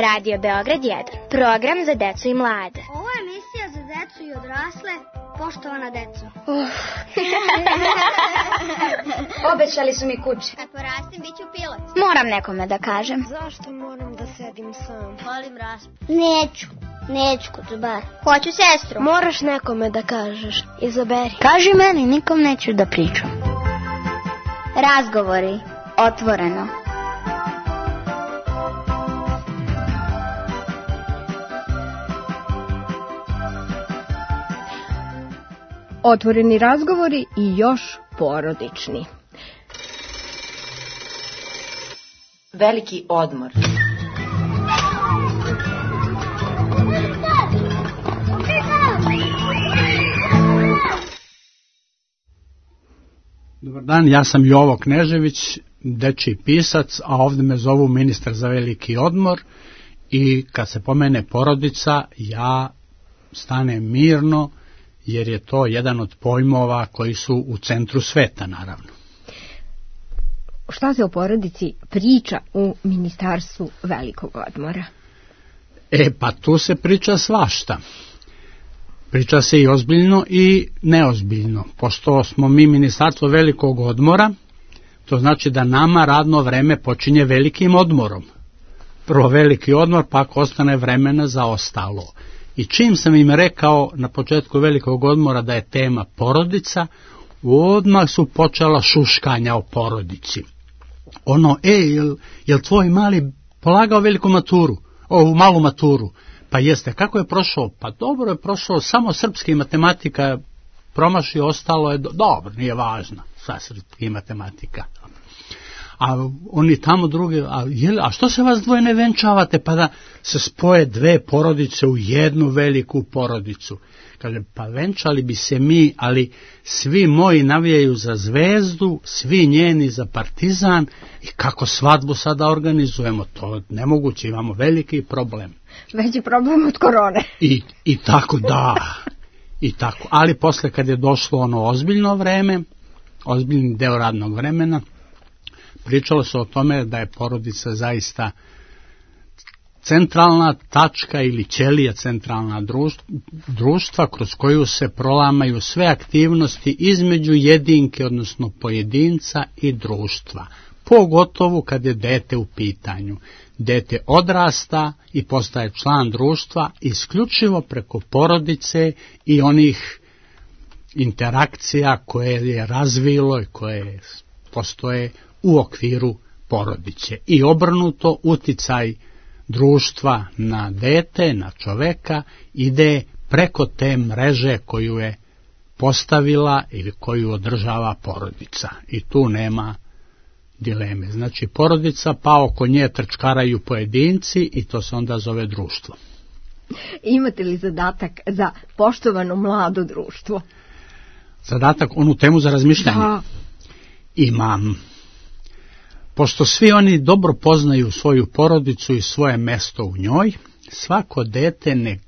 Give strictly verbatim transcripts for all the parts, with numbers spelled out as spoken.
Radio Beograd jedan, program za decu i mlade. Ovo je emisija za decu i odrasle, poštovana deco. Uh. Obećali su mi kuće. Kad porastim, bit ću pilot. Moram nekome da kažem. Zašto moram da sedim sam? Volim raspu. Neću, neću kod bar. Hoću sestru. Moraš nekome da kažeš, izaberi. Kaži meni, nikom neću da pričam. Razgovori, otvoreno. Otvoreni razgovori i još porodični. Veliki odmor. Dobar dan, ja sam Jovo Knežević, dečiji pisac, a ovdje me zovu ministar za veliki odmor i kad se pomene porodica, ja stanem mirno, jer je to jedan od pojmova koji su u centru sveta, naravno. Šta se o porodici priča u Ministarstvu velikog odmora? E, pa tu se priča svašta. Priča se i ozbiljno i neozbiljno. Pošto smo mi Ministarstvo velikog odmora, to znači da nama radno vreme počinje velikim odmorom. Prvo veliki odmor, pa ako ostane vremena za ostalo. I čim sam im rekao na početku velikog odmora da je tema porodica, odmah su počela šuškanja o porodici. Ono, e, jel, jel tvoj mali polagao veliku maturu, ovu malu maturu? Pa jeste, kako je prošao? Pa dobro je prošao, samo srpski matematika promašio, ostalo je, do... dobro, nije važno, sva srpski matematika. A oni tamo drugi, a, jel, a što se vas dvoje ne venčavate, pa da se spoje dve porodice u jednu veliku porodicu? Kaže, pa venčali bi se mi, ali svi moji navijaju za Zvezdu, svi njeni za Partizan, i kako svadbu sada organizujemo, to nemoguće, imamo veliki problem. Veći problem od korone. I, i tako, da, i tako, ali posle kad je došlo ono ozbiljno vreme, ozbiljni deo radnog vremena, pričalo se o tome da je porodica zaista centralna tačka ili ćelija centralna društva kroz koju se prolamaju sve aktivnosti između jedinke, odnosno pojedinca i društva. Pogotovo kad je dete u pitanju. Dete odrasta i postaje član društva isključivo preko porodice i onih interakcija koje je razvilo i koje postoje u okviru porodice. I obrnuto, uticaj društva na dete, na čoveka, ide preko te mreže koju je postavila ili koju održava porodica. I tu nema dileme. Znači porodica, pa oko nje trčkaraju pojedinci i to se onda zove društvo. Imate li zadatak za poštovano mlado društvo? Zadatak, onu temu za razmišljanje? Da. Imam. Pošto svi oni dobro poznaju svoju porodicu i svoje mesto u njoj, svako dete nek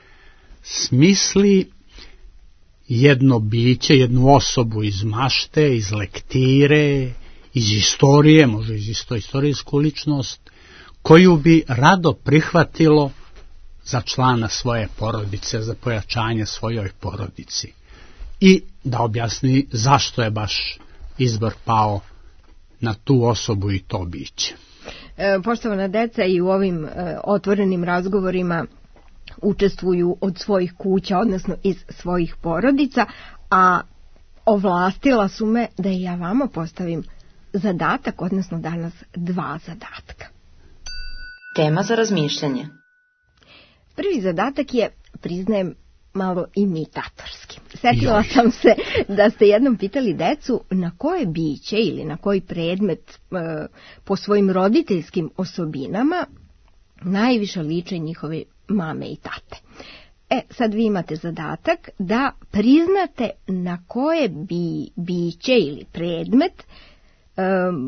smisli jedno biće, jednu osobu iz mašte, iz lektire, iz istorije, može iz isto istorijsku ličnost, koju bi rado prihvatilo za člana svoje porodice, za pojačanje svojoj porodici. I da objasni zašto je baš izbor pao na tu osobu i to biće. E, poštovana deca, i u ovim e, otvorenim razgovorima učestvuju od svojih kuća, odnosno iz svojih porodica, a ovlastila su me da i ja vama postavim zadatak, odnosno danas dva zadatka. Tema za razmišljanje. Prvi zadatak je, priznajem, malo imitatorski. Sjetila sam se da ste jednom pitali decu na koje biće ili na koji predmet e, po svojim roditeljskim osobinama najviše liče njihove mame i tate. E, sad vi imate zadatak da priznate na koje bi, biće ili predmet e,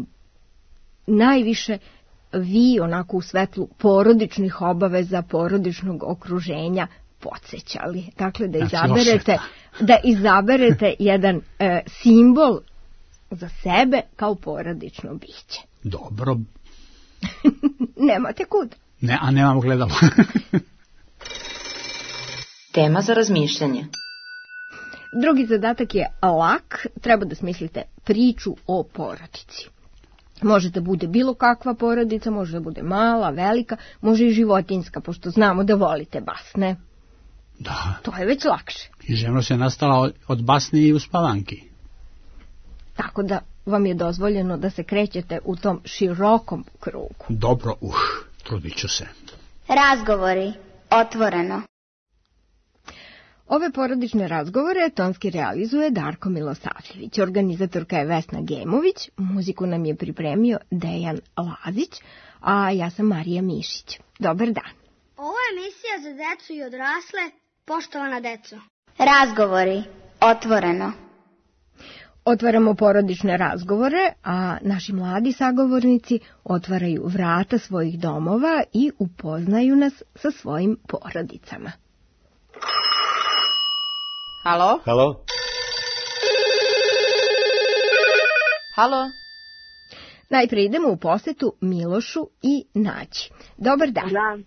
najviše vi onako u svetlu porodičnih obaveza, porodičnog okruženja podsjećali. Dakle, da izaberete, da izaberete jedan e, simbol za sebe kao porodično biće. Dobro. Nemate kud. Ne, a nemam gledalo. Tema za razmišljanje. Drugi zadatak je lak, treba da smislite priču o porodici. Može da bude bilo kakva porodica, može da bude mala, velika, može i životinjska, pošto znamo da volite basne. Da. To je već lakše. Književnost je nastala od basni i uspavanki. Tako da vam je dozvoljeno da se krećete u tom širokom krugu. Dobro, uh, trudit ću se. Razgovori. Otvoreno. Ove porodične razgovore tonski realizuje Darko Milosavljević. Organizatorka je Vesna Gemović, muziku nam je pripremio Dejan Lazić, a ja sam Marija Mišić. Dobar dan. Ovo je emisija za decu i odrasle, poštovana deco. Razgovori. Otvoreno. Otvaramo porodične razgovore, a naši mladi sagovornici otvaraju vrata svojih domova i upoznaju nas sa svojim porodicama. Halo? Halo? Halo? Najprije idemo u posetu Milošu i Naći. Dobar dan. Dobar dan.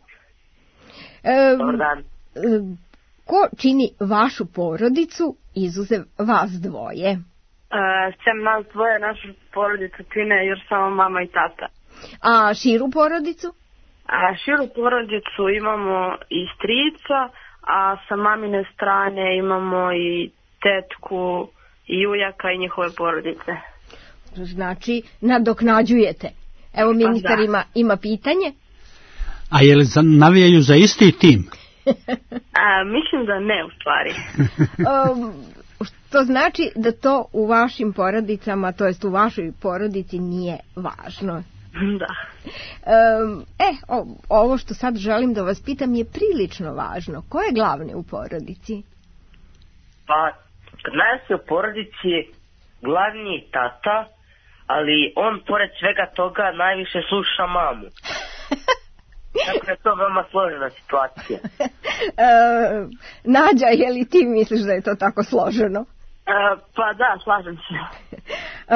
E, Dobar dan. E, ko čini vašu porodicu, izuzev vas dvoje? E, sem nas dvoje, našu porodicu čine još samo mama i tata. A širu porodicu? A širu porodicu imamo i strica, a sa mamine strane imamo i tetku i ujaka i njihove porodice. Znači, nadoknađujete. Evo, ministar da. ima, ima pitanje. A je li za, navijaju za isti tim? A, mislim da ne, u stvari. um, što znači da to u vašim porodicama, to jest u vašoj porodici, nije važno. Da. Um, e, o, ovo što sad želim da vas pitam je prilično važno. Ko je glavni u porodici? Pa, kod nas je u porodici glavni tata, ali on pored svega toga najviše sluša mamu. Tako je to veoma složena situacija. e, Nađa, je li ti misliš da je to tako složeno? E, pa da, slažem se. e,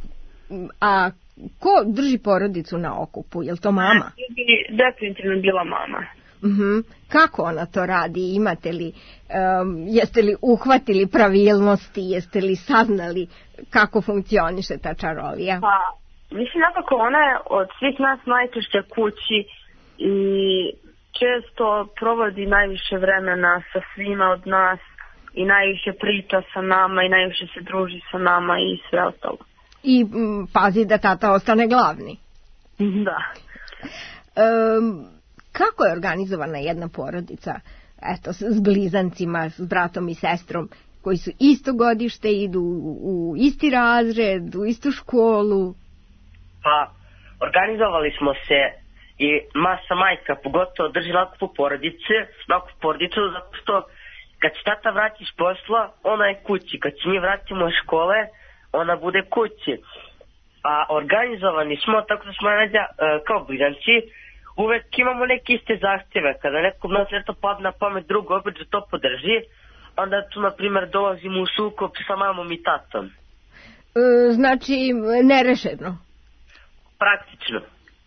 a ko drži porodicu na okupu? Je li to mama? Definitivno bila mama. Uh-huh. Kako ona to radi? Imate li, um, jeste li uhvatili pravilnosti? Jeste li saznali kako funkcioniše ta čarolija? Pa, mislim nekako ona je od svih nas najčešće kući i često provodi najviše vremena sa svima od nas i najviše priča sa nama i najviše se druži sa nama i sve ostalo. I m, pazi da tata ostane glavni. Da. Um, kako je organizovana jedna porodica, eto, s, s blizancima, s bratom i sestrom, koji su isto godište, idu u, u isti razred, u istu školu? Pa, organizovali smo se i masa majka pogotovo drži lakupu porodice, lakupu porodicu, zato što kad se tata vrati s posla, ona je kući. Kad se mi vratimo iz škole, ona bude kući. A organizovani smo, tako da smo nađa, kao blizanci, uvek imamo neke iste zahtjeve. Kada nekom nas nešto padne na pamet, drugo opet da to podrži, onda tu, na primjer, dolazimo u sukob sa mamom i tatom. E, znači, nerešeno? Praktično.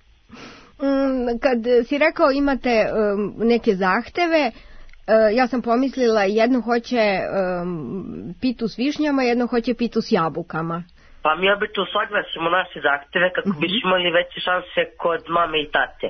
Kad si rekao imate um, neke zahteve, uh, ja sam pomislila jedno hoće um, pitu s višnjama, jedno hoće pitu s jabukama. Pa mi obično saglasimo naše zahteve kako mm-hmm. bi imali veće šanse kod mame i tate.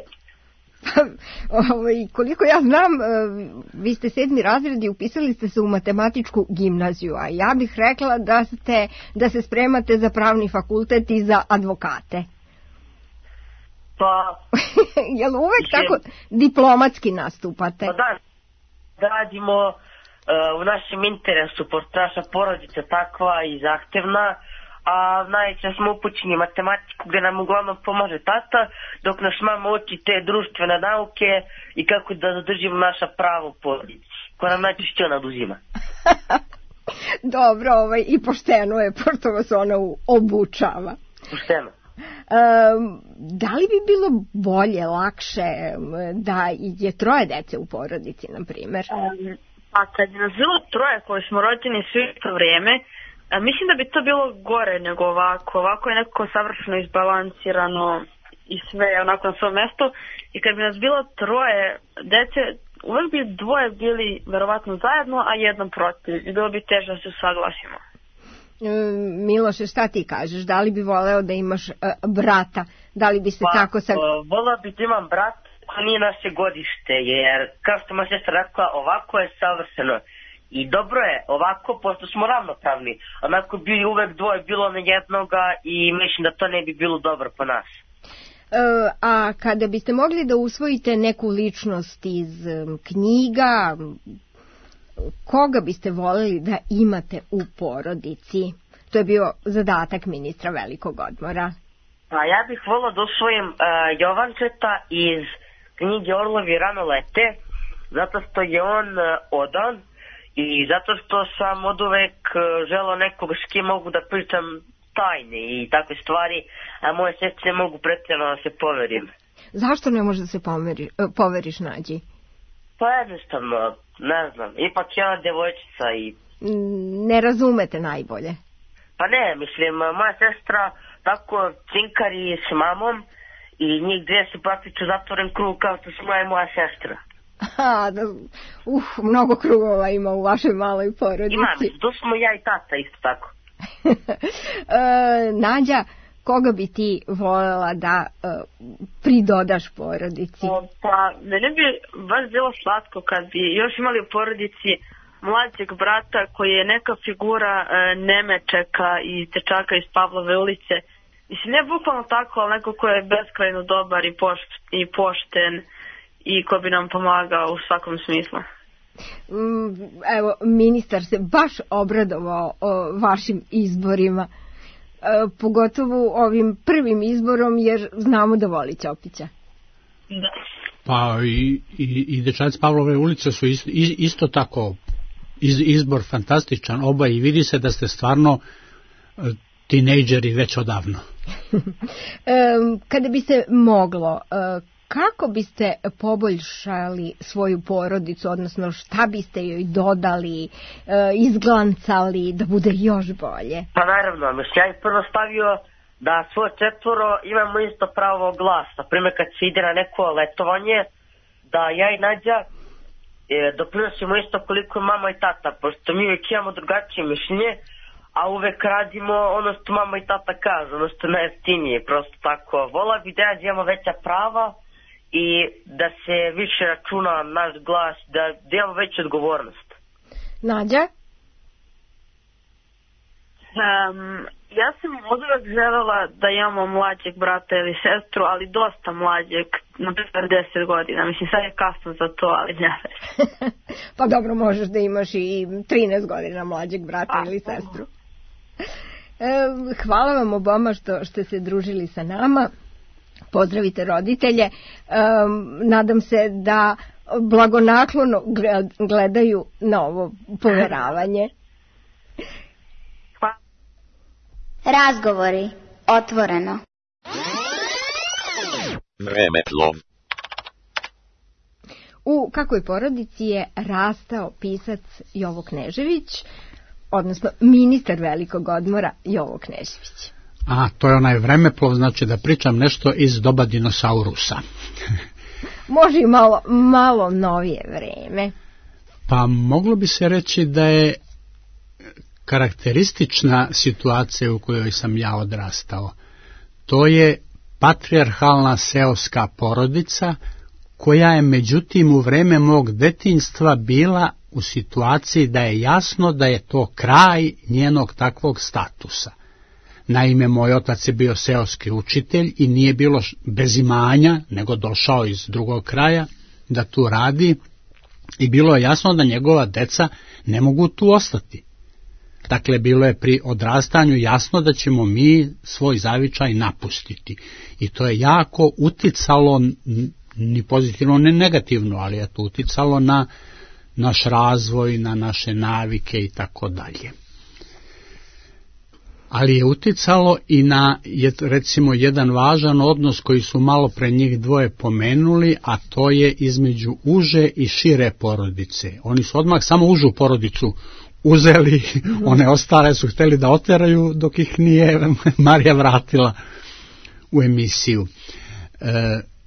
Koliko ja znam, vi ste sedmi razred i upisali ste se u matematičku gimnaziju, a ja bih rekla da, ste, da se spremate za pravni fakultet i za advokate. Pa... Jel uvek je... tako diplomatski nastupate? Pa da, da radimo uh, u našem interesu, pošto naša porodica takva i zahtevna, a najčešće smo upućeni matematiku gdje nam uglavnom pomaže tata, dok naš mama uči te društvene nauke i kako da zadržimo naša prava u porodici, koja nam najčešće ona oduzima. Dobro, ovaj, i pošteno je, pošto vas ona obučava. Pošteno. Um, da li bi bilo bolje, lakše da je troje dece u porodici, na primjer? Um, pa kad je nas bilo troje koji smo rođeni svi to vrijeme, a mislim da bi to bilo gore nego ovako. Ovako je nekako savršeno izbalansirano i sve je onako na svom mjestu. i kad bi nas bilo troje dece, uvek bi dvoje bili verovatno zajedno, a jedan protiv i bilo bi teže da se usaglasimo. Miloše, šta ti kažeš? Da li bi voleo da imaš uh, brata? Da li bi se pa, tako sa... voleo bi da imam brat koji nije naše godište, jer kao što moja sestra rekla, ovako je savršeno. I dobro je ovako, pošto smo ravnopravni. Onako bi uvek dvoje bilo na jednoga i mislim da to ne bi bilo dobro po nas. Uh, a kada biste mogli da usvojite neku ličnost iz um, knjiga, koga biste voljeli da imate u porodici? To je bio zadatak ministra Velikog odmora. Pa ja bih volio da usvojim uh, Jovančeta iz knjige Orlovi rano lete, zato što je on uh, odan i zato što sam od uvek uh, želeo nekog s kim mogu da pričam tajne i takve stvari, a moje sestre ne mogu pretjerano da se poverim. Zašto ne možeš da se poveri, poveriš Nađi? Pa jednostavno, ne znam, ipak je ona devojčica i... Ne razumete najbolje. Pa ne, mislim, moja sestra tako cinkari s mamom i njih dvije su praktično zatvoren krug kao što su moja i moja sestra. Aha, da, uh, mnogo krugova ima u vašoj maloj porodici. Ima, mislim, tu smo ja i tata isto tako. e, Nađa, koga bi ti voljela da uh, pridodaš porodici? O, pa, mene bi baš bilo slatko kad bi još imali u porodici mlađeg brata koji je neka figura e, Nemečeka i dečaka iz Pavlove ulice. Mislim, ne bukvalno tako, ali neko ko je beskrajno dobar i, pošt, i pošten i ko bi nam pomagao u svakom smislu. Evo, ministar se baš obradovao o vašim izborima, e, pogotovo ovim prvim izborom, jer znamo da voli Ćopića. Da. Pa i, i, i dečaci Pavlove ulice su isto, isto tako iz, izbor fantastičan, oba, i vidi se da ste stvarno tinejdžeri već odavno. Kada bi se moglo, kako biste poboljšali svoju porodicu, odnosno šta biste joj dodali, izglancali da bude još bolje? Pa naravno, mislim, ja bih prvo stavio da svoje četvoro imamo isto pravo glasa. Primjer, kad se ide na neko letovanje, da ja i Nađa e, doprinosimo isto koliko je mama i tata, pošto mi uvijek imamo drugačije mišljenje, a uvek radimo ono što mama i tata kažu, ono što je najjeftinije, prosto tako. Vola bi da ja imamo veća prava i da se više računa naš glas, da, da imamo veću odgovornost. Nađa? Um, ja sam od uvek želela da imamo mlađeg brata ili sestru, ali dosta mlađeg, na primjer deset godina. Mislim, sad je kasno za to, ali ne. Pa dobro, možeš da imaš i trinaest godina mlađeg brata A, ili sestru. E, hvala vam oboma što ste se družili sa nama. Pozdravite roditelje. E, nadam se da blagonaklono gledaju na ovo poveravanje. Razgovori otvoreno. Vremeplov. U kakvoj porodici je rastao pisac Jovo Knežević, odnosno ministar Velikog odmora Jovo Knežević? A, to je onaj vremeplov, znači da pričam nešto iz doba dinosaurusa. Može i malo, malo novije vreme. Pa moglo bi se reći da je karakteristična situacija u kojoj sam ja odrastao. To je patrijarhalna seoska porodica koja je međutim u vreme mog detinjstva bila u situaciji da je jasno da je to kraj njenog takvog statusa. Naime, moj otac je bio seoski učitelj i nije bilo bez imanja, nego došao iz drugog kraja da tu radi i bilo je jasno da njegova deca ne mogu tu ostati. Dakle, bilo je pri odrastanju jasno da ćemo mi svoj zavičaj napustiti. I to je jako uticalo, ni pozitivno, ni negativno, ali je to uticalo na naš razvoj, na naše navike i tako dalje. Ali je uticalo i na, recimo, jedan važan odnos koji su malo pre njih dvoje pomenuli, a to je između uže i šire porodice. Oni su odmah samo užu porodicu uzeli, one ostale su hteli da oteraju dok ih nije Marija vratila u emisiju. E,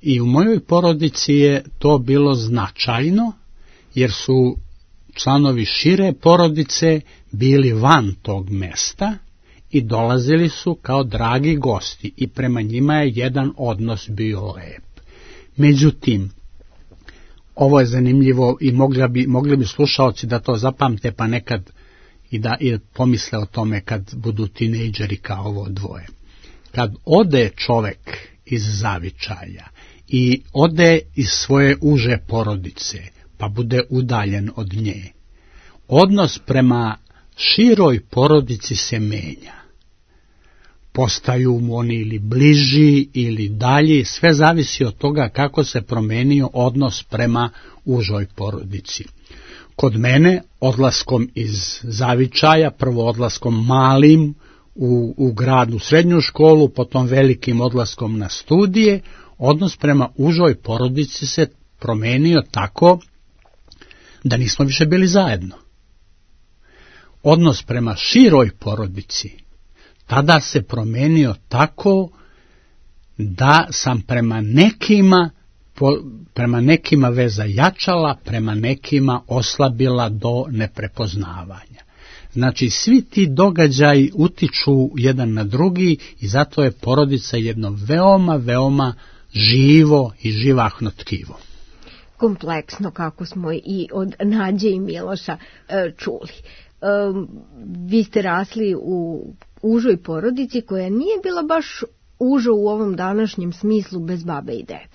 I u mojoj porodici je to bilo značajno, jer su članovi šire porodice bili van tog mesta i dolazili su kao dragi gosti i prema njima je jedan odnos bio lep. Međutim, ovo je zanimljivo i mogli bi, mogli bi slušaoci da to zapamte pa nekad i da i pomisle o tome kad budu tinejdžeri kao ovo dvoje. Kad ode čovek iz zavičaja i ode iz svoje uže porodice, pa bude udaljen od nje, odnos prema široj porodici se menja. Postaju mu oni ili bliži ili dalji, sve zavisi od toga kako se promenio odnos prema užoj porodici. Kod mene, odlaskom iz zavičaja, prvo odlaskom malim u, u grad, u srednju školu, potom velikim odlaskom na studije, odnos prema užoj porodici se promenio tako da nismo više bili zajedno. Odnos prema široj porodici tada se promenio tako da sam prema nekima, prema nekima veza jačala, prema nekima oslabila do neprepoznavanja. Znači, svi ti događaji utiču jedan na drugi i zato je porodica jedno veoma, veoma živo i živahno tkivo. Kompleksno, kako smo i od Nađe i Miloša e, čuli. E, vi ste rasli u užoj porodici koja nije bila baš uža u ovom današnjem smislu bez babe i dede.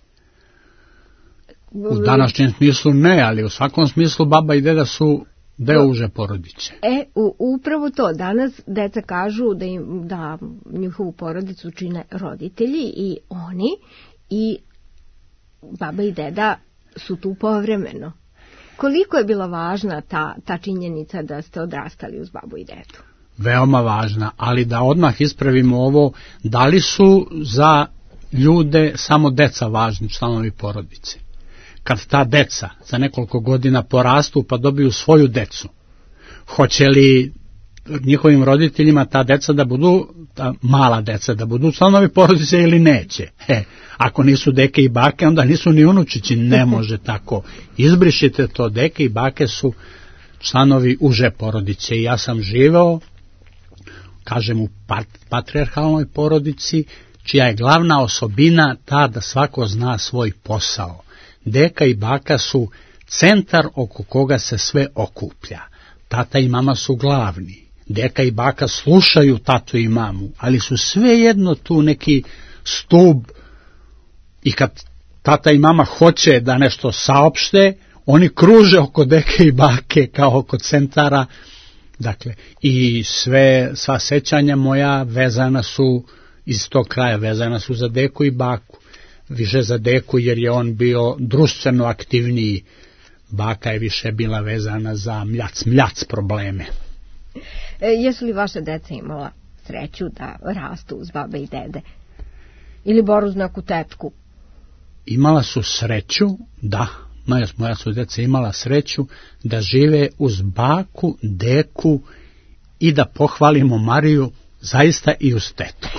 U današnjem smislu ne, ali u svakom smislu baba i deda su deo uže porodice. E, u, upravo to. Danas deca kažu da, im, da njihovu porodicu čine roditelji i oni, i baba i deda su tu povremeno. Koliko je bila važna ta, ta činjenica da ste odrastali uz babu i dedu? Veoma važna, ali da odmah ispravimo ovo, da li su za ljude samo deca važni članovi porodice? Kad ta deca za nekoliko godina porastu pa dobiju svoju decu, hoće li njihovim roditeljima ta deca da budu, ta mala deca da budu članovi porodice ili neće? He, ako nisu deke i bake, onda nisu ni unučići, ne može tako. Izbrišite to, deke i bake su članovi uže porodice i ja sam živeo, kažem, u patrijarhalnoj porodici, čija je glavna osobina ta da svako zna svoj posao. Deka i baka su centar oko koga se sve okuplja. Tata i mama su glavni. Deka i baka slušaju tatu i mamu, ali su svejedno tu neki stub i kad tata i mama hoće da nešto saopšte, oni kruže oko deke i bake kao oko centara. Dakle, i sve, sva sećanja moja vezana su iz tog kraja, vezana su za deku i baku. Više za deku jer je on bio društveno aktivniji, baka je više bila vezana za mljac, mljac probleme. E, jesu li vaše deca imala sreću da rastu uz babe i dede? Ili bar uz neku tetku? Imala su sreću, da, moja, moja su deca imala sreću da žive uz baku, deku i da pohvalimo Mariju zaista i uz tetku.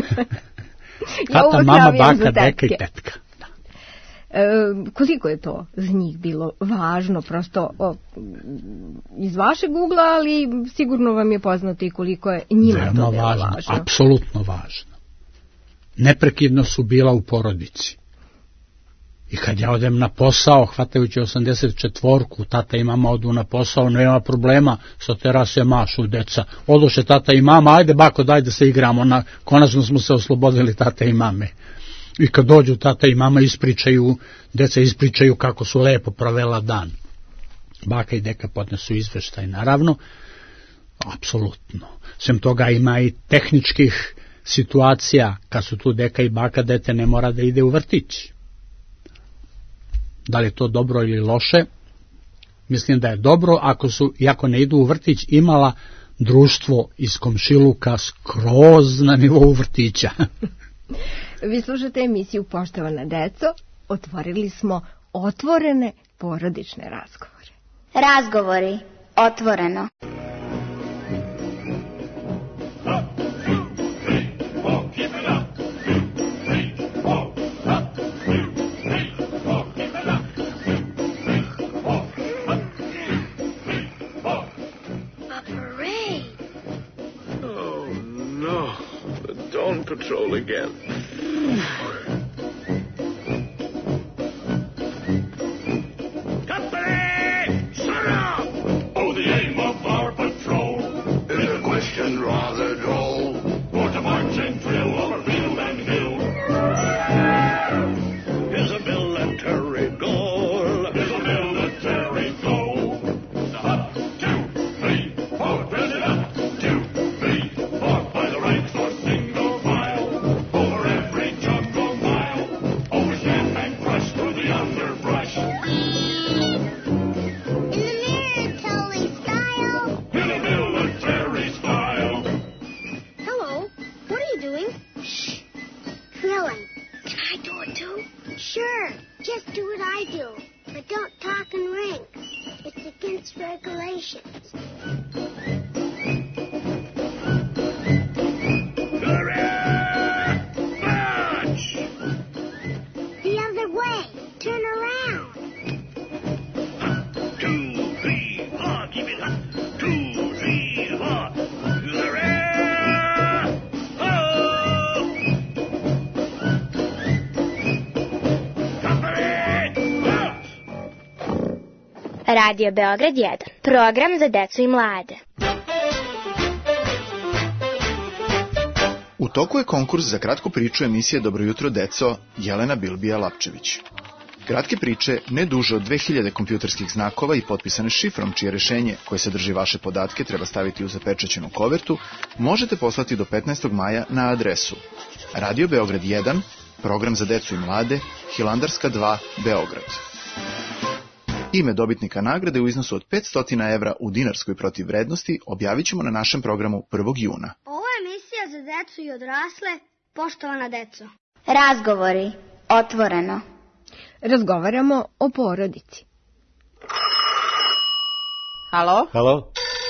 Tata, ja mama, baka, deka i tetka. Da. E, koliko je to za njih bilo važno, prosto o, iz vašeg ugla, ali sigurno vam je poznato i koliko je njima Veoma to bilo važno. važno. Apsolutno važno. Neprekidno su bila u porodici. I kad ja odem na posao, hvatajući osamdeset četvorku, tata i mama odu na posao, nema problema, sa terase mašu deca. Odoše tata i mama, ajde bako, daj da se igramo, na, konačno smo se oslobodili tata i mame. I kad dođu tata i mama ispričaju, deca ispričaju kako su lepo provela dan. Baka i deka podnesu izveštaj, naravno, apsolutno. Sem toga ima i tehničkih situacija, kad su tu deka i baka, dete ne mora da ide u vrtić. Da li je to dobro ili loše? Mislim da je dobro ako su, iako ne idu u vrtić, imala društvo iz komšiluka skroz na nivou vrtića. Vi slušate emisiju Poštovana deco, otvorili smo otvorene porodične razgovore. Razgovori, otvoreno. control again. Company! Shut up! Oh, the aim of our patrol is a question rather droll. For to march and drill over field and hill is a military goal. Is a military goal. Up, two, three, four, press it up. Two, three, four, by the ranks or single file. Over every jungle mile. Over snap and crush through the underbrush. In a military style. Hello, what are you doing? Shh, drilling. Can I do it too? Sure, just do what I do, but don't talk in rings. It's against regulations. March! The other way. Turn around. Two, three, four, keep it up. Two, three, four. To the rear! Oh! Company! Out! Radio Beograd jedan. Program za decu i mlade. U toku je konkurs za kratku priču emisije Dobro jutro deco Jelena Bilbija Lapčević. Kratke priče, ne duže od dve hiljade kompjuterskih znakova i potpisane šifrom, čije rešenje koje sadrži vaše podatke treba staviti u zapečaćenu kovertu, možete poslati do petnaestog maja na adresu Radio Beograd jedan, program za decu i mlade, Hilandarska dva, Beograd. Ime dobitnika nagrade u iznosu od petsto evra u dinarskoj protivvrednosti objavit ćemo na našem programu prvog juna. Ovo je emisija za decu i odrasle, poštovana deco. Razgovori. Otvoreno. Razgovaramo o porodici. Halo? Halo?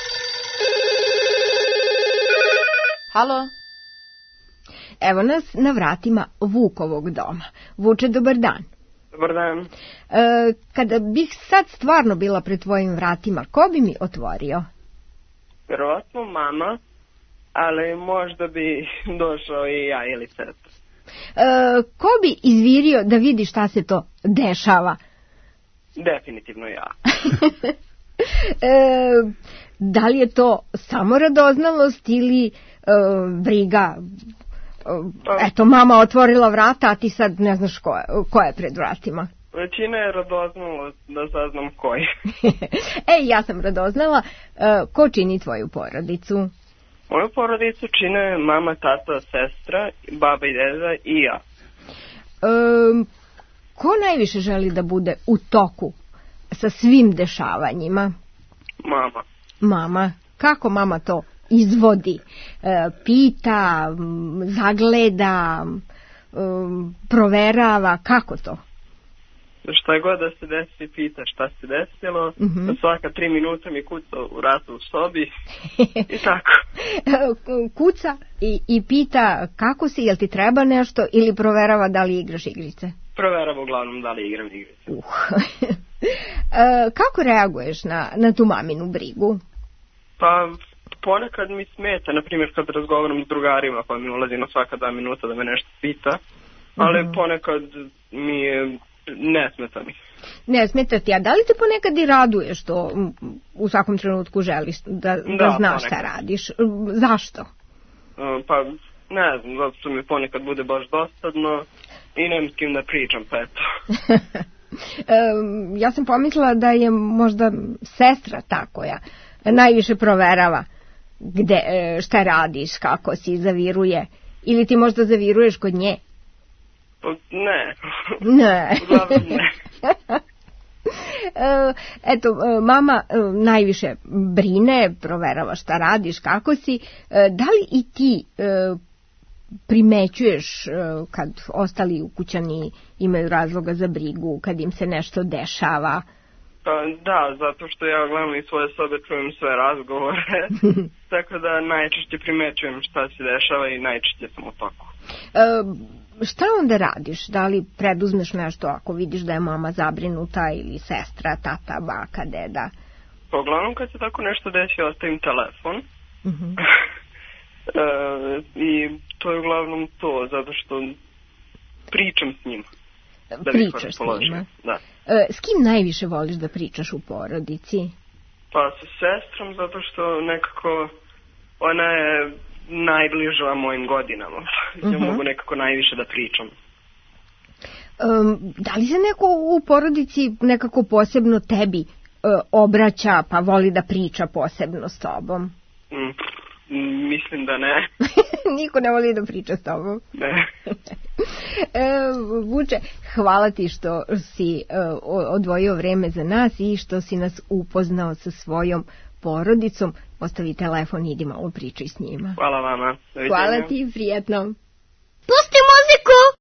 Halo? Evo nas na vratima Vukovog doma. Vuče, dobar dan. Dobar dan. E, kada bih sad stvarno bila pred tvojim vratima, ko bi mi otvorio? Vjerovatno mama, ali možda bi došao i ja ili sestra. E, ko bi izvirio da vidi šta se to dešava? Definitivno ja. e, da li je to samo radoznalost ili e, briga? Eto, mama otvorila vrata, a ti sad ne znaš ko je, ko je pred vratima. Većina je radoznala da saznam ko je. Ej, ja sam radoznala. E, ko čini tvoju porodicu? Moju porodicu čine mama, tata, sestra, baba i deda i ja. E, ko najviše želi da bude u toku sa svim dešavanjima? Mama. Mama. Kako mama to izvodi? E, pita, zagleda, e, proverava, kako to? Šta god da se desi, pita šta se desilo, uh-huh. Svaka tri minuta mi kuca u vratu u sobi i tako. Kuca i, i pita kako si, jel ti treba nešto ili proverava da li igraš igrice? Proverava uglavnom da li igram igrice. Uh. e, kako reaguješ na, na tu maminu brigu? Pa ponekad mi smeta, na primjer kad razgovaram s drugarima pa mi ulazi na svaka dva minuta da me nešto pita, ali uh-huh. ponekad mi je ne smeta mi. Ne smeta ti, a da li te ponekad i raduje što u svakom trenutku želiš da, da, da znaš ponekad. Šta radiš? Zašto? Pa ne znam, zato što mi ponekad bude baš dosadno i nemam s kim da pričam, pa eto. Ja sam pomislila da je možda sestra ta koja najviše proverava gde, šta radiš, kako si, zaviruje. Ili ti možda zaviruješ kod nje? Ne. Ne. Uglavnom ne. Eto, mama najviše brine, proverava šta radiš, kako si. Da li i ti primećuješ kad ostali ukućani imaju razloga za brigu, kad im se nešto dešava? Pa da, zato što ja gledam iz svoje sobe čujem sve razgovore, tako da najčešće primećujem šta se dešava i najčešće sam u toku. E, šta onda radiš? Da li preduzmeš nešto ako vidiš da je mama zabrinuta ili sestra, tata, baka, deda? Pa uglavnom kad se tako nešto desi, ostavim telefon. Uh-huh. e, I to je uglavnom to, zato što pričam s njima. Da pričaš s njima? Da. E, s kim najviše voliš da pričaš u porodici? Pa sa sestrom, zato što nekako ona je najbliža mojim godinama. Ja uh-huh. mogu nekako najviše da pričam. Um, da li se neko u porodici nekako posebno tebi uh, obraća pa voli da priča posebno s tobom? Mm, mislim da ne. Niko ne voli da priča s tobom? Ne. e, Vuče, hvala ti što si uh, odvojio vreme za nas i što si nas upoznao sa svojom porodicom. Ostavi telefon, idi malo pričaj s njima. Hvala vama. Hvala ti, prijetno. Pusti muziku!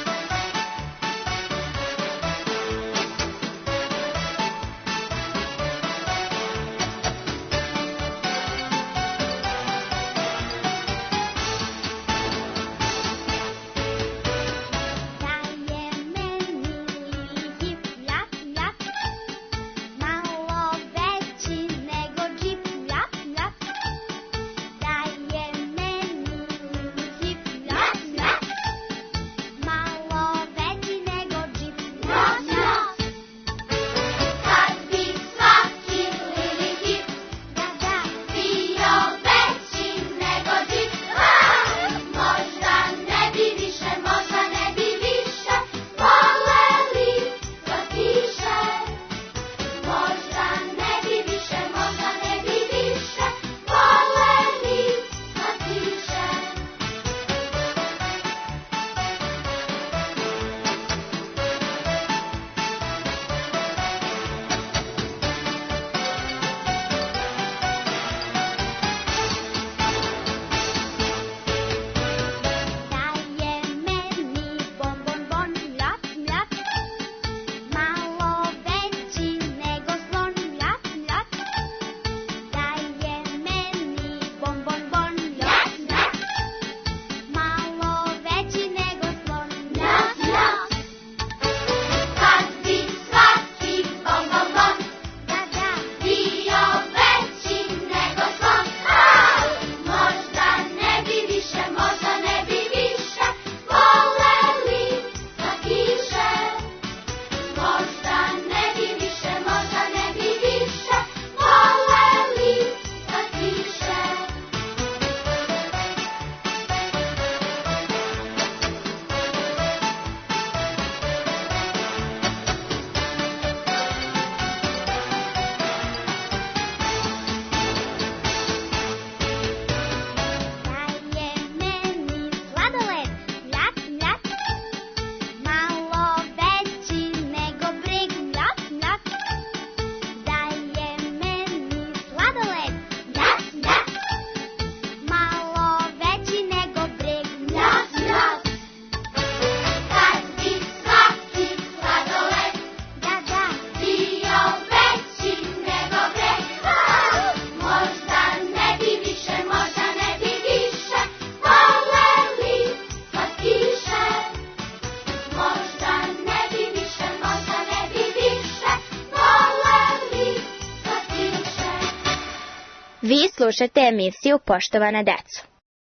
Vi slušate emisiju Poštovana deco.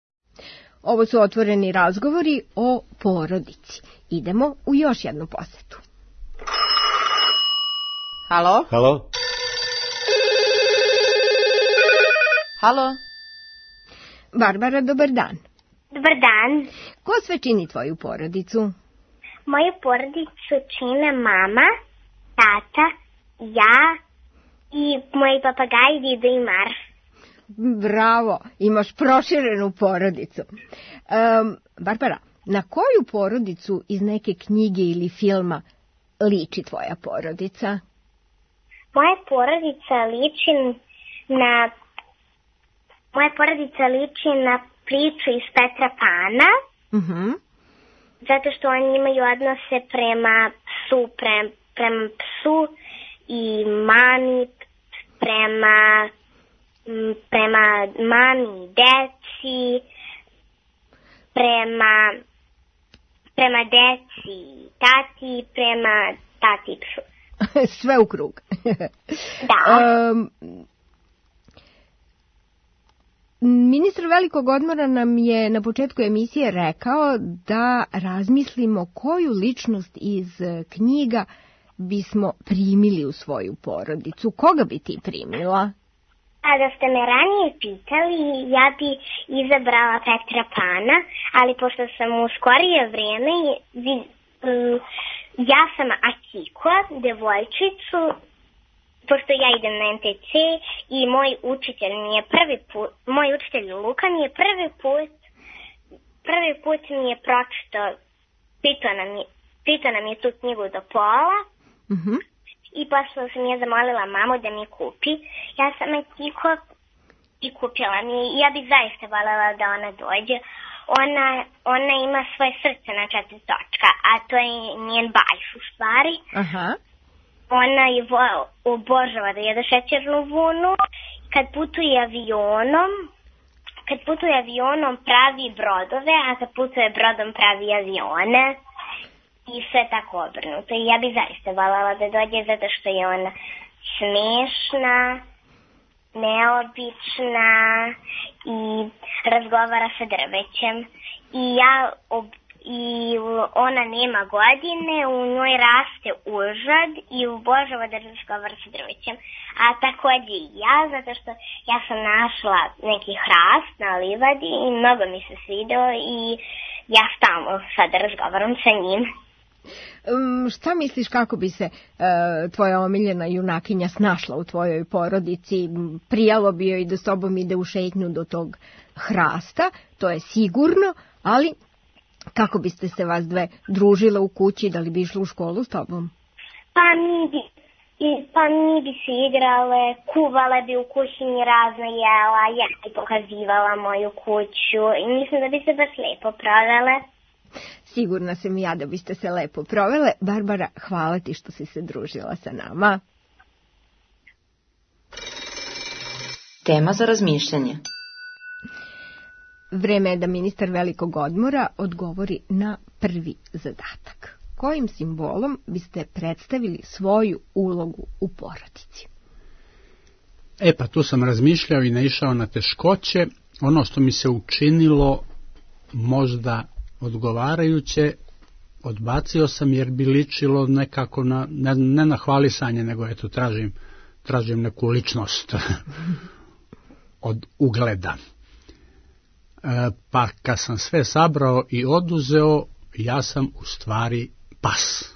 Ovo su otvoreni razgovori o porodici. Idemo u još jednu posetu. Halo? Halo? Halo? Barbara, dobar dan. Dobar dan. Ko sve čini tvoju porodicu? Moju porodicu čine mama, tata, ja i moji papagaji Dido i Mar. Bravo, imaš proširenu porodicu. Um, Barbara, na koju porodicu iz neke knjige ili filma liči tvoja porodica? Moja porodica liči na Moja porodica liči na priču iz Petra Pana. Uh-huh. Zato što oni imaju odnose prema psu, pre, prema psu i mami, prema prema mami i deci, prema prema deci i tati, prema tati i psu. Sve u krug. Da. Um, Ministar velikog odmora nam je na početku emisije rekao da razmislimo koju ličnost iz knjiga bismo primili u svoju porodicu. Koga bi ti primila? A da ste me ranije pitali, ja bi izabrala Petra Pana, ali pošto sam u skorije vrijeme, ja sam Akiko, devojčicu, pošto ja idem na en te ce i moj učitelj mi je prvi put, moj učitelj Luka mi je prvi put, prvi put mi je pročitao, pitao nam je, pitao nam je tu knjigu do pola, Mhm. i posle sam ja zamolila mamu da mi kupi. Ja sam Akiko i kupila mi. Ja bih zaista voljela da ona dođe. Ona, ona ima svoje srce na četiri točka, a to je njen bajs u stvari. Aha. Ona je vo- obožava da jede šećernu vunu. Kad putuje avionom, kad putuje avionom pravi brodove, a kad putuje brodom pravi avione. I sve tako obrnuto. I ja bih zaista voljela da dođe zato što je ona smešna, neobična i razgovara sa drvećem. I ja ob, i ona nema godine, u njoj raste užad i obožava da razgovara sa drvećem. A takođe i ja, zato što ja sam našla neki hrast na livadi i mnogo mi se svidao i ja stalno sada razgovaram sa njim. Um, šta misliš kako bi se uh, tvoja omiljena junakinja snašla u tvojoj porodici? Prijalo bi joj da s tobom ide u šetnju do tog hrasta, to je sigurno, ali kako biste se vas dve družile u kući, da li bi išla u školu s tobom? Pa mi bi, i, pa mi bi se igrale, kuvale bi u kućini razno jela, ja bi pokazivala moju kuću i mislim da bi se baš lepo provele. Sigurna sam i ja da biste se lepo provele. Barbara, hvala ti što si se družila sa nama. Tema za razmišljanje. Vreme je da ministar velikog odmora odgovori na prvi zadatak. Kojim simbolom biste predstavili svoju ulogu u porodici? E pa tu sam razmišljao i naišao na teškoće. Ono što mi se učinilo možda odgovarajuće, odbacio sam jer bi ličilo nekako na, ne, ne na hvalisanje, nego eto tražim, tražim neku ličnost od ugleda. E, pa kad sam sve sabrao i oduzeo, ja sam u stvari pas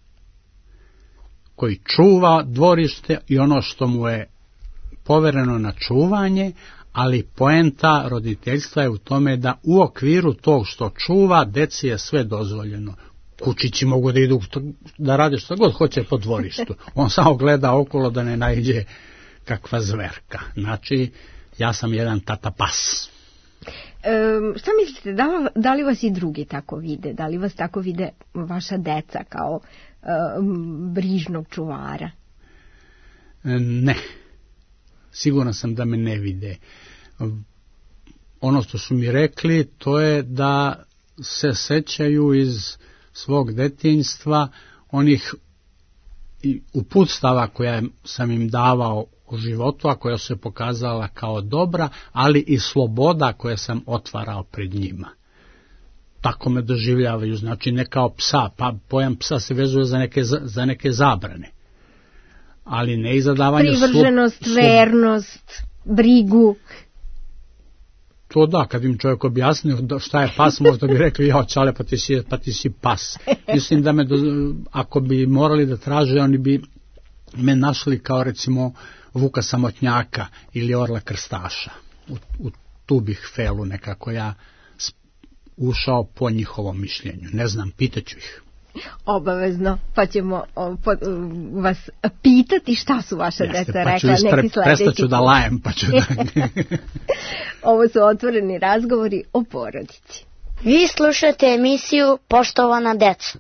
koji čuva dvorište i ono što mu je povereno na čuvanje, ali poenta roditeljstva je u tome da u okviru tog što čuva, deci je sve dozvoljeno. Kučići mogu da idu, da rade što god hoće po dvorištu. On samo gleda okolo da ne naiđe kakva zverka. Znači, ja sam jedan tata pas. E, šta mislite, da, da li vas i drugi tako vide? Da li vas tako vide vaša deca kao e, brižnog čuvara? Ne. Siguran sam da me ne vide. Ono što su mi rekli, to je da se sećaju iz svog detinjstva onih uputstava koja sam im davao u životu, a koja se pokazala kao dobra, ali i sloboda koje sam otvarao pred njima. Tako me doživljavaju, znači ne kao psa, pa pojam psa se vezuje za neke, za neke zabrane. Ali ne i za davanje privrženost, slo, vernost, brigu. To da, kad im čovjek objasnio šta je pas, možda bi rekli, ja čale, pa ti si, pa ti si pas. Mislim da me, do, ako bi morali da traže, oni bi me našli kao recimo Vuka Samotnjaka ili Orla Krstaša. U, u tu bih felu nekako ja ušao po njihovom mišljenju. Ne znam, pitaću ih. Obavezno, pa ćemo o, po, vas pitati šta su vaša Jeste, deca pa rekla ispre, neki sledeći. Prestaću da lajem, pa ću da... Ovo su otvoreni razgovori o porodici. Vi slušate emisiju Poštovana deca.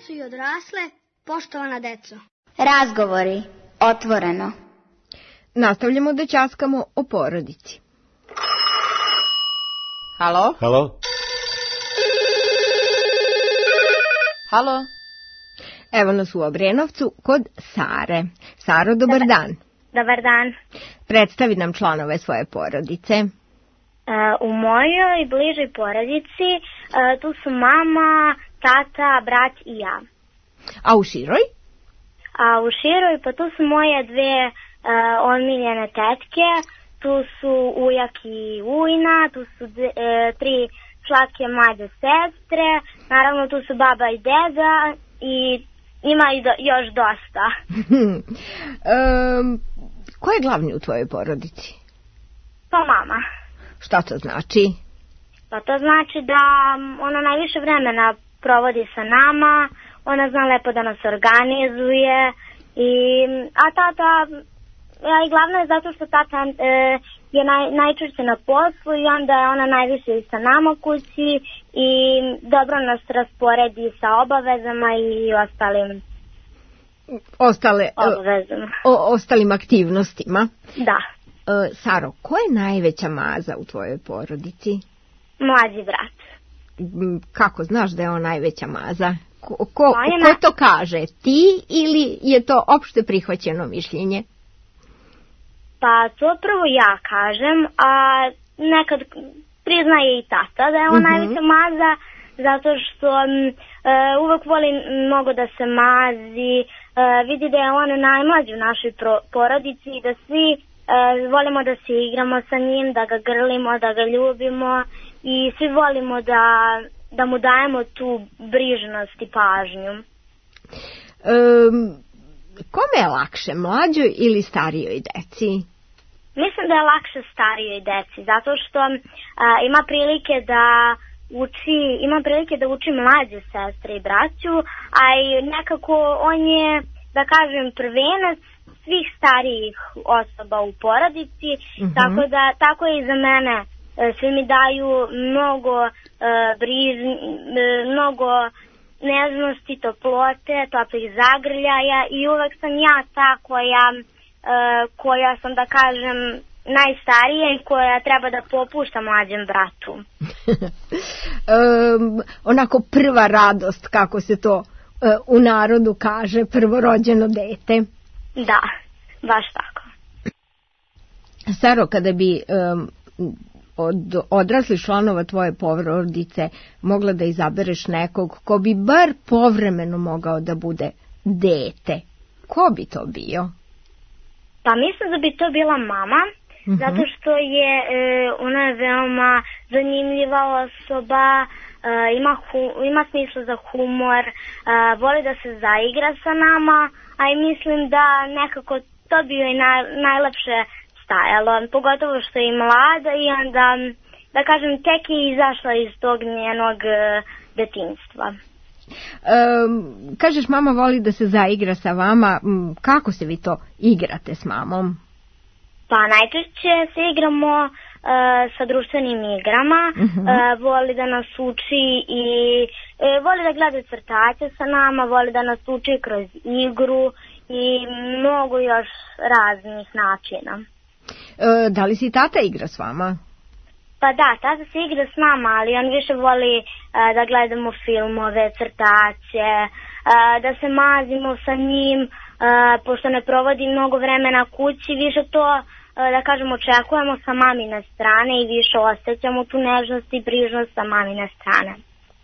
decu i odrasle, poštovana deco. Razgovori, otvoreno. Nastavljamo da ćaskamo o porodici. Halo? Halo? Halo? Evo nas u Obrenovcu kod Sare. Saro, dobar dan. Dobar dan. Predstavi nam članove svoje porodice. Uh, u mojoj bližoj porodici uh, tu su mama, tata, brat i ja. A u široj? A u široj pa tu su moje dve uh, omiljene tetke, tu su ujak i ujna, tu su dve, uh, tri šlatke mlađe sestre, naravno tu su baba i deda i ima i do, još dosta. um, ko je glavni u tvojoj porodici? Pa mama. Šta to znači? Pa to znači da ona najviše vremena provodi sa nama, ona zna lepo da nas organizuje, i, a tata, ja, i glavno je zato što tata e, je naj, najčešće na poslu i onda je ona najviše i sa nama kući i dobro nas rasporedi sa obavezama i ostalim Ostale, obavezama. O, ostalim aktivnostima. Da. E, Saro, ko je najveća maza u tvojoj porodici? Mlađi brat. Kako znaš da je on najveća maza? Ko, ko, ko na... to kaže? Ti ili je to opšte prihvaćeno mišljenje? Pa to prvo ja kažem, a nekad priznaje i tata da je on uh-huh. najveća maza, zato što um, uh, uvek voli mnogo da se mazi, uh, vidi da je on najmlađi u našoj pro, porodici i da svi uh, volimo da se igramo sa njim, da ga grlimo, da ga ljubimo i svi volimo da, da mu dajemo tu brižnost i pažnju. Um, kome je lakše, mlađoj ili starijoj deci? Mislim da je lakše starijoj deci, zato što a, ima prilike da uči, ima prilike da uči mlađe sestre i braću, a i nekako on je, da kažem, prvenac svih starijih osoba u porodici, mm-hmm. tako da tako je i za mene. Svi mi daju mnogo uh, briž, mnogo nežnosti, toplote, toplih zagrljaja i uvek sam ja ta koja, uh, koja sam, da kažem, najstarija i koja treba da popušta mlađem bratu. um, onako prva radost, kako se to uh, u narodu kaže, prvorođeno dete. Da, baš tako. Saro, kada bi um, od odraslih članova tvoje porodice mogla da izabereš nekog ko bi bar povremeno mogao da bude dete, ko bi to bio? Pa mislim da bi to bila mama, uh-huh. zato što je e, ona je veoma zanimljiva osoba, e, ima, hu, ima smisla za humor, e, voli da se zaigra sa nama, a i mislim da nekako to bi joj naj, najlepše stajalo, pogotovo što je mlada i onda, da kažem, tek je izašla iz tog njenog e, detinjstva. Um, kažeš mama voli da se zaigra sa vama, kako se vi to igrate s mamom? Pa najčešće se igramo uh, sa društvenim igrama, uh-huh. uh, voli da nas uči i uh, voli da gleda crtaće sa nama, voli da nas uči kroz igru i mnogo još raznih načina. Uh, da li si tata igra s vama? Pa da, tata se igra s nama, ali on više voli uh, da gledamo filmove, crtaće, uh, da se mazimo sa njim, uh, pošto ne provodi mnogo vremena kući, više to, uh, da kažem, očekujemo sa mamine strane i više osjećamo tu nežnost i brižnost sa mamine strane.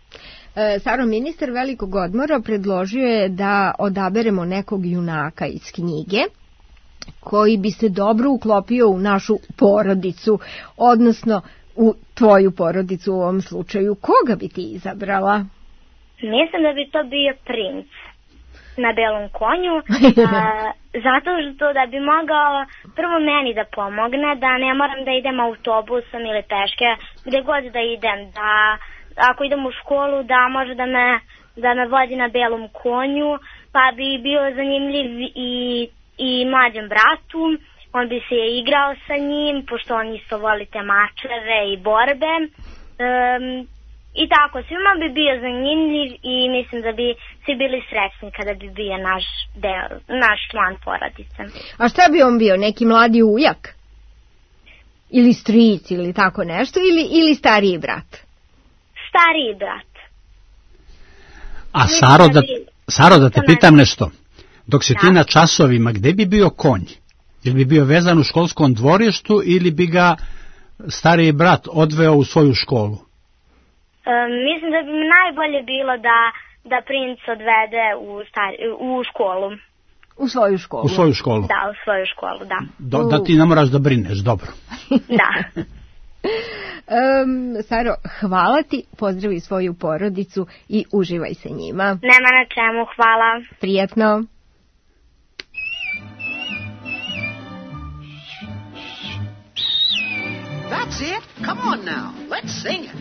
Uh, Saro, ministar velikog odmora predložio je da odaberemo nekog junaka iz knjige koji bi se dobro uklopio u našu porodicu, odnosno u tvoju porodicu u ovom slučaju. Koga bi ti izabrala? Mislim da bi to bio princ na belom konju, a, zato što da bi mogao prvo meni da pomogne, da ne moram da idem autobusom ili peške, gde god da idem, da ako idem u školu da može da me, da me vodi na belom konju, pa bi bio zanimljiv i, i mlađem bratu. On bi se igrao sa njim, pošto on isto voli te mačeve i borbe. Um, I tako, svima bi bio zanimljiv i mislim da bi svi bili srećni kada bi bio naš, deo, naš član porodice. A šta bi on bio, neki mladi ujak? Ili stric ili tako nešto, ili, ili stariji brat? Stariji brat. A Saro, da, Saro, da te pitam nešto. Dok si ti na časovima, gde bi bio konj? Ili bi bio vezan u školskom dvorištu ili bi ga stariji brat odveo u svoju školu? Um, mislim da bi mi najbolje bilo da, da princ odvede u, stari, u školu. U svoju školu? U svoju školu. Da, u svoju školu, da. Do, da ti ne moraš da brineš, dobro. Da. um, Saro, hvala ti, pozdravi svoju porodicu i uživaj sa njima. Nema na čemu, hvala. Prijatno. That's it. Come on now. Let's sing it.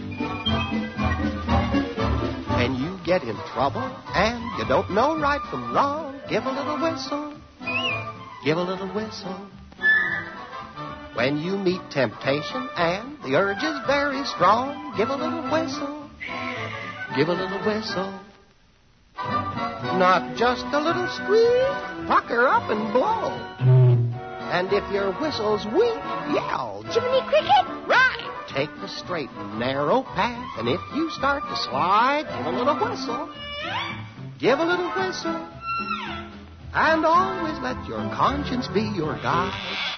When you get in trouble and you don't know right from wrong, give a little whistle. Give a little whistle. When you meet temptation and the urge is very strong, give a little whistle. Give a little whistle. Not just a little squeak, pucker up and blow. And if your whistle's weak, yell, Jiminy Cricket! Right! Take the straight and narrow path, and if you start to slide, give a little whistle. Give a little whistle. And always let your conscience be your guide.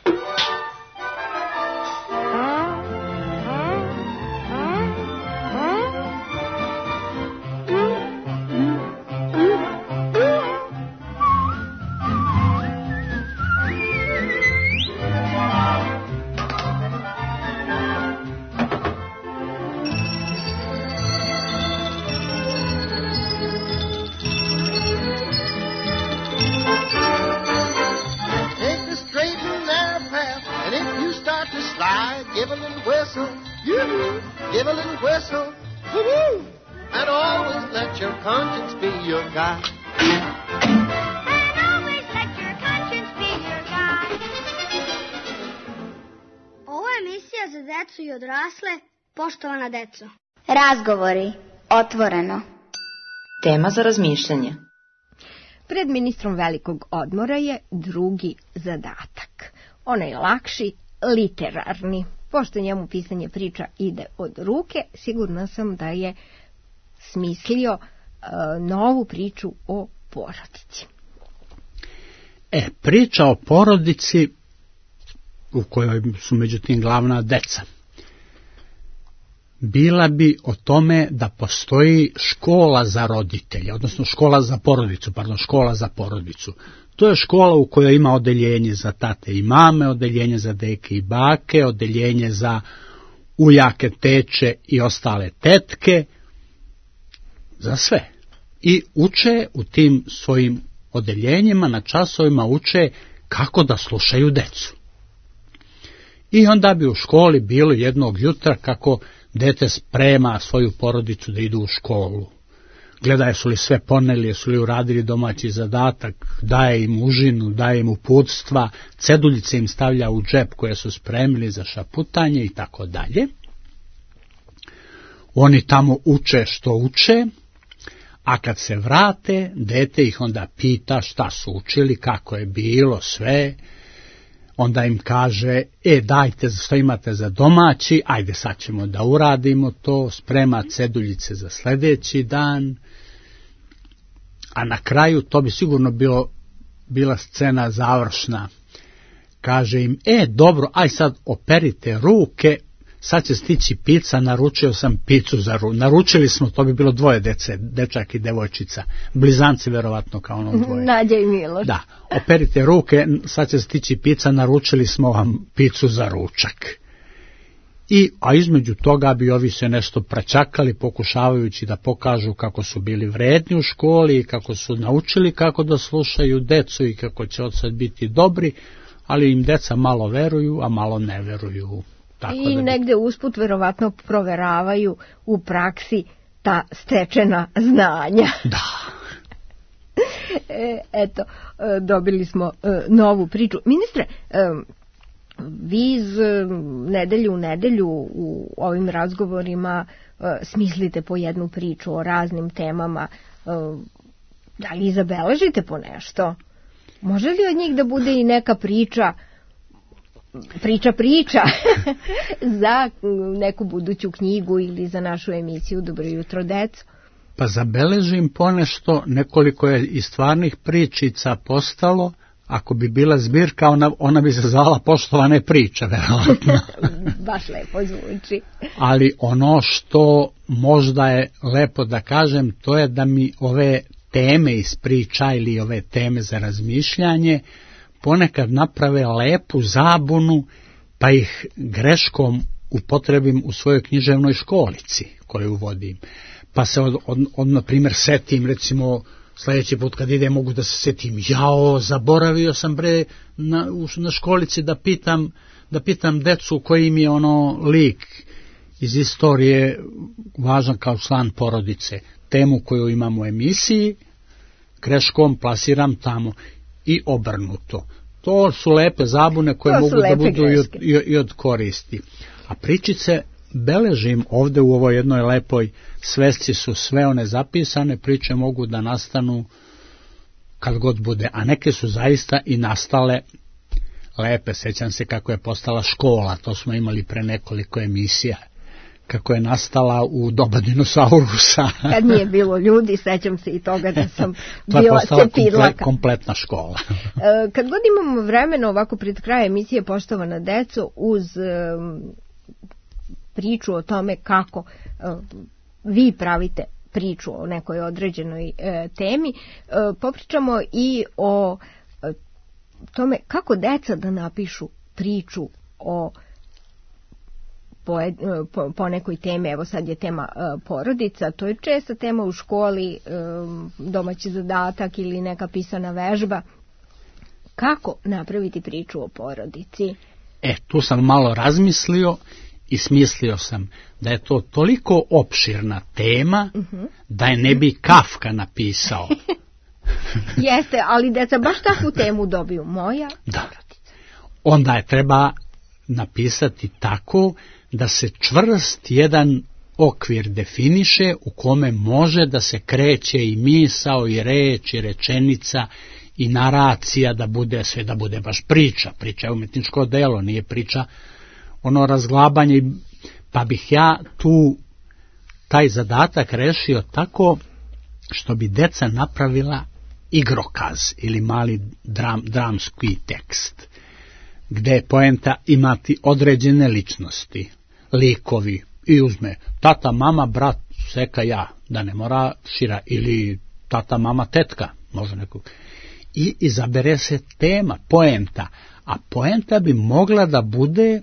Give a little whistle, yoo-hoo. Give a little whistle, woo-hoo. And always let your conscience be your guide. And always let your conscience be your guide. Ovo je emisija za decu i odrasle, poštovana deco. Razgovori, otvoreno. Tema za razmišljanje. Pred ministrom velikog odmora je drugi zadatak. Onaj lakši, literarni. Pošto njemu pisanje priča ide od ruke, sigurna sam da je smislio e, novu priču o porodici. E, priča o porodici u kojoj su međutim glavna deca bila bi o tome da postoji škola za roditelje, odnosno škola za porodicu, pardon, škola za porodicu. To je škola u kojoj ima odeljenje za tate i mame, odeljenje za deke i bake, odeljenje za ujake, teče i ostale tetke, za sve. I uče u tim svojim odeljenjima, na časovima uče kako da slušaju decu. I onda bi u školi bilo jednog jutra kako dete sprema svoju porodicu da idu u školu. Gleda jesu li sve poneli, jesu li uradili domaći zadatak, daje im užinu, daje im uputstva, ceduljice im stavlja u džep koje su spremili za šaputanje i tako dalje. Oni tamo uče što uče, a kad se vrate, dete ih onda pita šta su učili, kako je bilo, sve. Onda im kaže, e dajte što imate za domaći, ajde sad ćemo da uradimo to, sprema ceduljice za sljedeći dan. A na kraju, to bi sigurno bilo, bila scena završna, kaže im, e dobro, aj sad operite ruke, sad će stići pizza, naručio sam picu za ruku. Naručili smo, to bi bilo dvoje dece, dečak i devojčica, blizanci verovatno kao ono dvoje. Nađa i Miloš. Da, operite ruke, sad će stići pizza, naručili smo vam picu za ručak. I, a između toga bi ovi se nešto praćakali, pokušavajući da pokažu kako su bili vredni u školi i kako su naučili kako da slušaju decu i kako će od sad biti dobri, ali im deca malo veruju, a malo ne veruju. Tako I da bi... negde usput verovatno proveravaju u praksi ta stečena znanja. Da. e, eto, dobili smo novu priču. Ministre, vi iz nedelju u nedelju u ovim razgovorima smislite po jednu priču o raznim temama, da li zabeležite po nešto? Može li od njih da bude i neka priča, priča priča za neku buduću knjigu ili za našu emisiju Dobro jutro deco? Pa zabeležim ponešto, nekoliko je i stvarnih pričica postalo. Ako bi bila zbirka, ona, ona bi se zvala Poštovane priče, verovatno. Baš lepo zvuči. Ali ono što možda je lepo da kažem, to je da mi ove teme iz priča ili ove teme za razmišljanje ponekad naprave lepu zabunu, pa ih greškom upotrebim u svojoj književnoj školici koju vodim. Pa se od, od, od na primjer setim, recimo, sljedeći put kad ide mogu da se setim, jao, zaboravio sam bre na, na školici da pitam, da pitam decu koji mi je ono lik iz istorije važan kao član porodice. Temu koju imam u emisiji, greškom plasiram tamo i obrnuto. To su lepe zabune koje to mogu da budu i od, i, i od koristi. A pričice beležim ovde u ovoj jednoj lepoj svesci, su sve one zapisane, priče mogu da nastanu kad god bude, a neke su zaista i nastale lepe. Sećam se kako je postala škola, to smo imali pre nekoliko emisija, kako je nastala u doba dinosaurusa. Kad nije bilo ljudi, sećam se i toga da sam bila cepidlaka. To je postala komple, kompletna škola. Kad god imamo vremena ovako pred krajem emisije Poštovana deco, uz um, priču o tome kako um, vi pravite priču o nekoj određenoj e, temi, e, popričamo i o e, tome kako deca da napišu priču o po, po, po nekoj temi. Evo sad je tema e, porodica, to je česta tema u školi, e, domaći zadatak ili neka pisana vežba. Kako napraviti priču o porodici? E, tu sam malo razmislio i smislio sam da je to toliko opširna tema uh-huh. da je ne bi Kafka napisao. Jeste, ali deca baš takvu temu dobiju. Moja da. porodica. Onda je treba napisati tako da se čvrst jedan okvir definiše u kome može da se kreće i misao i reč i rečenica i naracija, da bude sve, da bude baš priča. Priča je umetničko delo, nije priča ono razglabanje. Pa bih ja tu taj zadatak rešio tako što bi deca napravila igrokaz ili mali dram, dramski tekst, gde je poenta imati određene ličnosti, likovi, i uzme tata, mama, brat, seka, ja, da ne mora šira, ili tata, mama, tetka, može nekog. I izabere se tema, poenta, a poenta bi mogla da bude,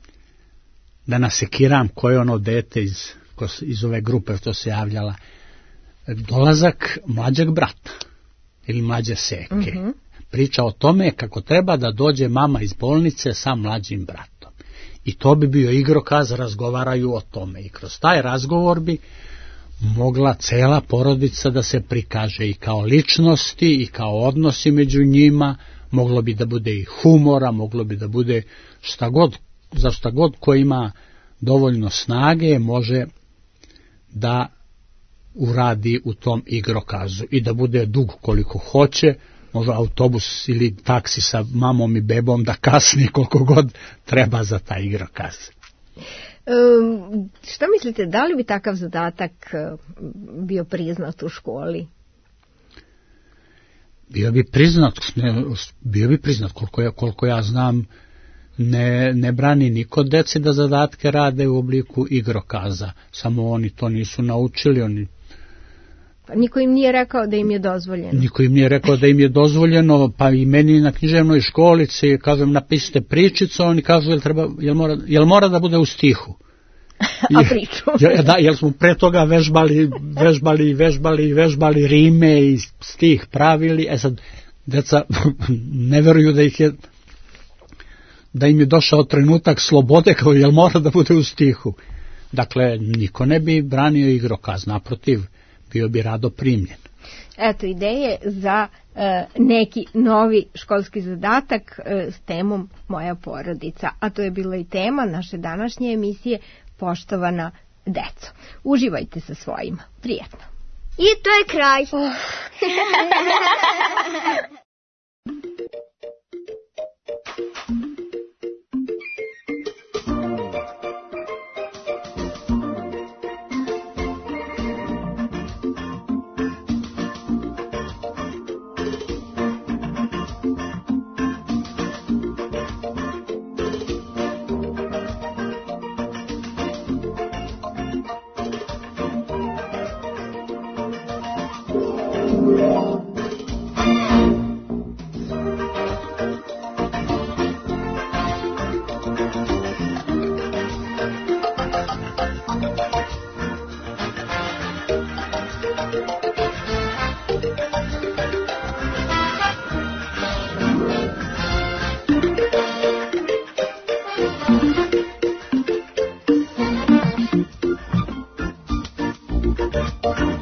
da nasekiram koje ono dete iz, iz ove grupe što se javljala, dolazak mlađeg brata ili mlađe seke. Mm-hmm. Priča o tome kako treba da dođe mama iz bolnice sa mlađim bratom. I to bi bio igrokaz, razgovaraju o tome. I kroz taj razgovor bi mogla cela porodica da se prikaže i kao ličnosti i kao odnosi među njima, moglo bi da bude i humora, moglo bi da bude šta god, za šta god ko ima dovoljno snage može da uradi u tom igrokazu i da bude dug koliko hoće, može autobus ili taksi sa mamom i bebom da kasni koliko god treba za taj igrokaz. Um, šta mislite, da li bi takav zadatak bio priznat u školi? Bio bi priznat, ne, bio bi priznat koliko ja, koliko ja znam, ne, ne brani niko deci da zadatke rade u obliku igrokaza, samo oni to nisu naučili, oni Pa niko im nije rekao da im je dozvoljeno. Niko im nije rekao da im je dozvoljeno, pa i meni na književnoj školici, kažem, napišite pričicu, oni kažu, jel, treba, jel, mora, jel mora da bude u stihu? A priču? Jel, da, jel smo pre toga vežbali, vežbali, vežbali, vežbali rime i stih pravili, e sad, deca ne veruju da ih je, da im je došao trenutak slobode, kao jel mora da bude u stihu. Dakle, niko ne bi branio igrokaz, naprotiv, bio bi rado primljen. Eto, ideje za e, neki novi školski zadatak e, s temom Moja porodica. A to je bila i tema naše današnje emisije Poštovana deco. Uživajte sa svojima. Prijetno. I to je kraj. Thank you.